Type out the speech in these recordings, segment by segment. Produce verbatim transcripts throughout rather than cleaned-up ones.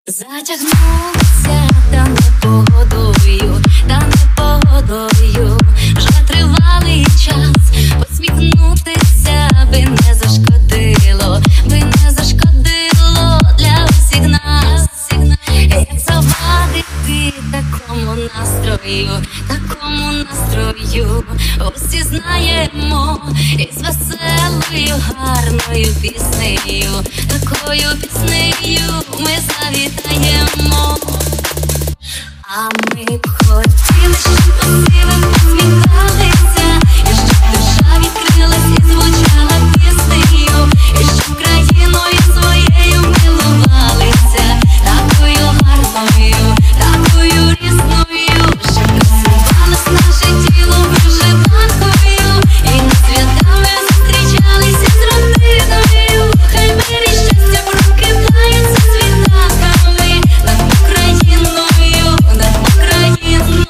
Затягнулася та не погодою, та не погодою. Вже тривалий час, посміхнутися би не зашкодило, би не зашкодило для усіх нас. Як завадити такому настрою, такому настрою, усі знаємо, із веселою, гарною піснею, такою піснею ми завітаємо. А ми б хотіли, щоб усі ви посміхалися, і щоб душа відкрилась і звучала піснею, і щоб країною своєю милувалися, такою гарною, такою різною, щоб красувалось наше тіло вишиванкою, і над святами зустрічалися з родиною. Хай мир і щастя прокидаються світанками над Україною, над Україною.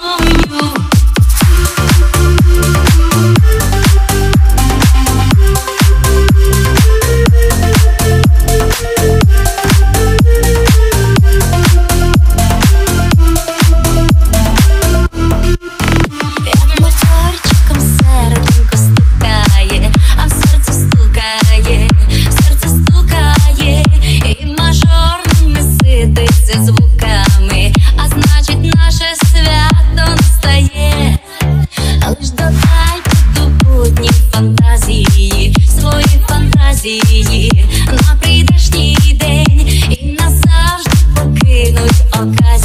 Як моторчиком серденько стукає, а в серці стукає, в серці стукає, і мажорними сидиться звуками, а значить наше свято настає. Лиш додай піддобутні фантазії, свої фантазії на прийдешній день, і назавжди покинуть оказії.